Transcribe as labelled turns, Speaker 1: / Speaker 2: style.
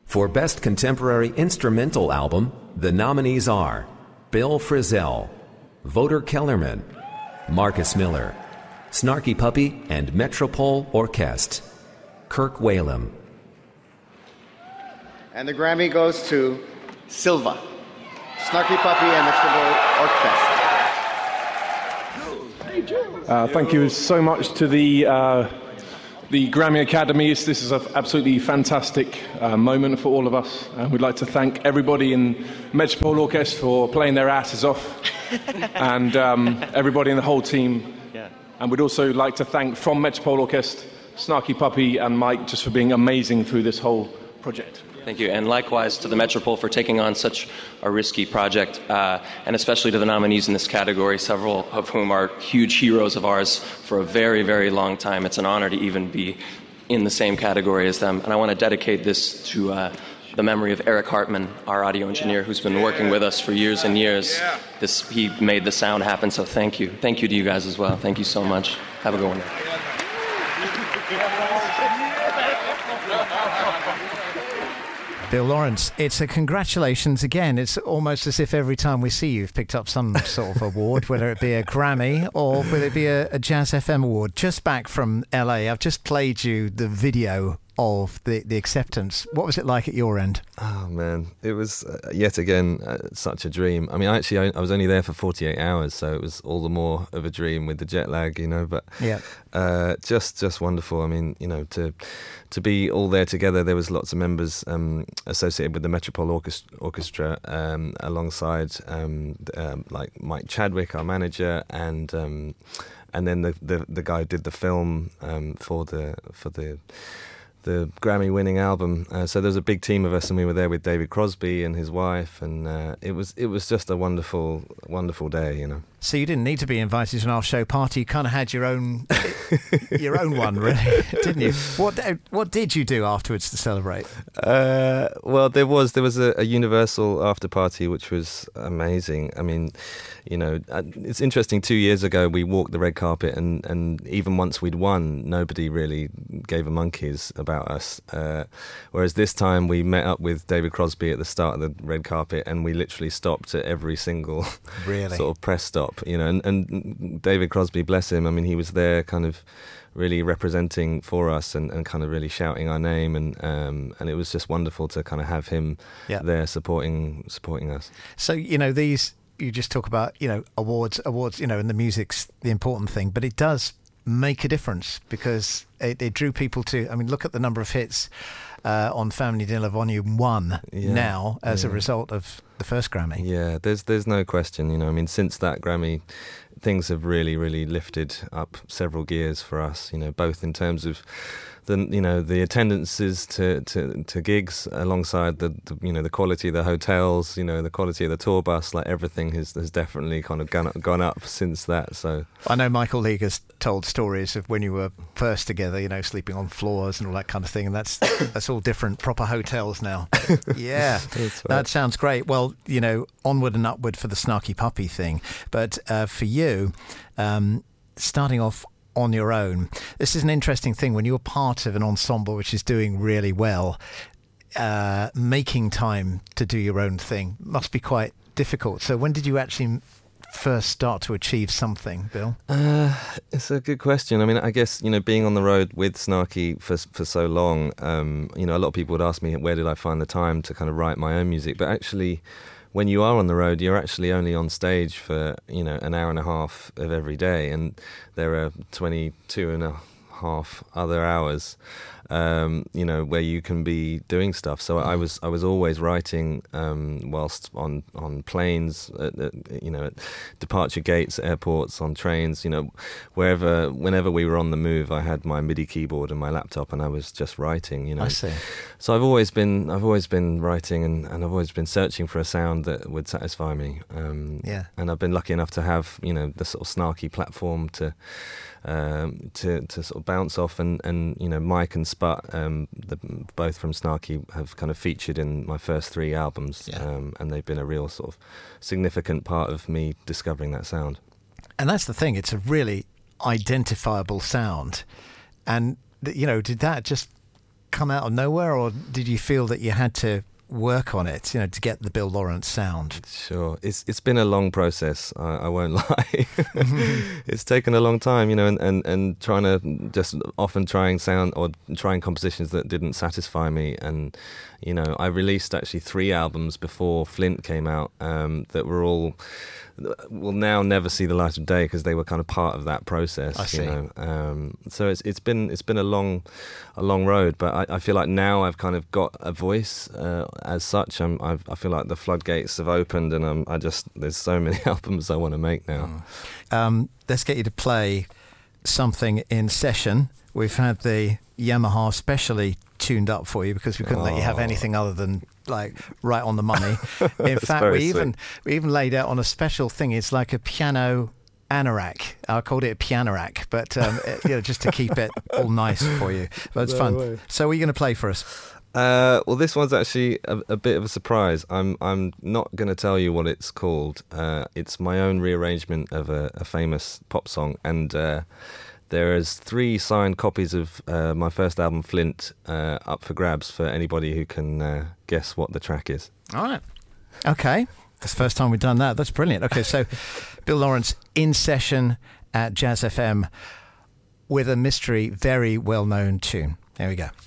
Speaker 1: For Best Contemporary Instrumental Album, the nominees are Bill Frisell, Voter Kellerman, Marcus Miller, Snarky Puppy and Metropole Orchestre, Kirk Whalum.
Speaker 2: And the Grammy goes to Silva, Snarky Puppy and Metropole Orchestra.
Speaker 3: Thank you so much to the Grammy Academies. This is an absolutely fantastic moment for all of us. And we'd like to thank everybody in Metropole Orchestra for playing their asses off and everybody in the whole team. Yeah. And we'd also like to thank, from Metropole Orchestra, Snarky Puppy and Mike just for being amazing through this whole project.
Speaker 4: Thank you, and likewise to the Metropole for taking on such a risky project, and especially to the nominees in this category, several of whom are huge heroes of ours for a very, very long time. It's an honor to even be in the same category as them, and I want to dedicate this to the memory of Eric Hartman, our audio engineer, who's been working with us for years and years. He made the sound happen, so thank you. Thank you to you guys as well. Thank you so much. Have a good one.
Speaker 5: Bill Lawrence, it's a congratulations again. It's almost as if every time we see you, you've picked up some sort of award, whether it be a Grammy or whether it be a Jazz FM award. Just back from LA, I've just played you the video of the acceptance. What was it like at your end?
Speaker 6: Oh man, it was yet again such a dream. I mean, I was only there for 48 hours, so it was all the more of a dream with the jet lag, you know. But yeah, just wonderful. I mean, you know, to be all there together. There was lots of members associated with the Metropole Orchestra, alongside like Mike Chadwick, our manager, and then the guy who did the film for the Grammy-winning album. So there was a big team of us, and we were there with David Crosby and his wife, and it was just a wonderful, wonderful day, you know.
Speaker 5: So you didn't need to be invited to an after-show party. You kind of had your own one, really, didn't you? What did you do afterwards to celebrate?
Speaker 6: Well, there was a Universal after party, which was amazing. I mean, you know, it's interesting. 2 years ago, we walked the red carpet, and even once we'd won, nobody really gave a monkeys about us. Whereas this time, we met up with David Crosby at the start of the red carpet, and we literally stopped at every single sort of press stop. You know, and David Crosby, bless him, I mean, he was there kind of really representing for us and kind of really shouting our name, and it was just wonderful to kind of have him there supporting us.
Speaker 5: So, you know, you just talk about, you know, awards, you know, and the music's the important thing, but it does make a difference because it drew people to, I mean, look at the number of hits on Family Dinner Volume 1 now as a result of the first Grammy. Yeah,
Speaker 6: there's no question, you know, I mean, since that Grammy, things have really, really lifted up several gears for us, you know, both in terms of the attendances to gigs alongside the quality of the hotels, you know, the quality of the tour bus, like everything has definitely kind of gone up since that. So
Speaker 5: I know Michael Leaguer's told stories of when you were first together, you know, sleeping on floors and all that kind of thing, and that's all different, proper hotels now. Yeah, that sounds great. Well, you know, onward and upward for the Snarky Puppy thing, but for you, starting off on your own, this is an interesting thing when you're part of an ensemble which is doing really well. Making time to do your own thing must be quite difficult. So when did you actually first start to achieve something, Bill?
Speaker 6: It's a good question. I mean, I guess, you know, being on the road with Snarky for so long, you know, a lot of people would ask me, where did I find the time to kind of write my own music? But actually, when you are on the road, you're actually only on stage for, you know, an hour and a half of every day, and there are 22 and a half other hours, you know, where you can be doing stuff. So I was always writing whilst on planes, you know, at departure gates, airports, on trains, you know, whenever we were on the move, I had my MIDI keyboard and my laptop, and I was just writing, you know.
Speaker 5: I see.
Speaker 6: So I've always been writing, and I've always been searching for a sound that would satisfy me. And I've been lucky enough to have, you know, the sort of Snarky platform to sort of bounce off, and you know, Mike and Sput, both from Snarky, have kind of featured in my first 3 albums, and they've been a real sort of significant part of me discovering that sound.
Speaker 5: And that's the thing, it's a really identifiable sound. And you know, did that just come out of nowhere, or did you feel that you had to work on it, you know, to get the Bill Lawrence sound?
Speaker 6: Sure, it's been a long process. I won't lie. It's taken a long time, you know, and trying to just often trying sound or trying compositions that didn't satisfy me. And you know, I released actually 3 albums before Flint came out that were all will now never see the light of day because they were kind of part of that process.
Speaker 5: I see.
Speaker 6: You know? So it's been a long road, but I feel like now I've kind of got a voice as such. I feel like the floodgates have opened, and there's so many albums I want to make now.
Speaker 5: Let's get you to play something in session. We've had the Yamaha specially tuned up for you because we couldn't let you have anything other than like right on the money. In fact, we even laid out on a special thing. It's like a piano anorak. I called it a pianorak, but you know, just to keep it all nice for you. But it's fun. So, what are you going to play for us?
Speaker 6: Well, this one's actually a bit of a surprise. I'm not going to tell you what it's called. It's my own rearrangement of a famous pop song, and there is 3 signed copies of my first album, Flint, up for grabs for anybody who can guess what the track is.
Speaker 5: All right. Okay. That's the first time we've done that. That's brilliant. Okay, so Bill Lawrence in session at Jazz FM with a mystery, very well-known tune. There we go.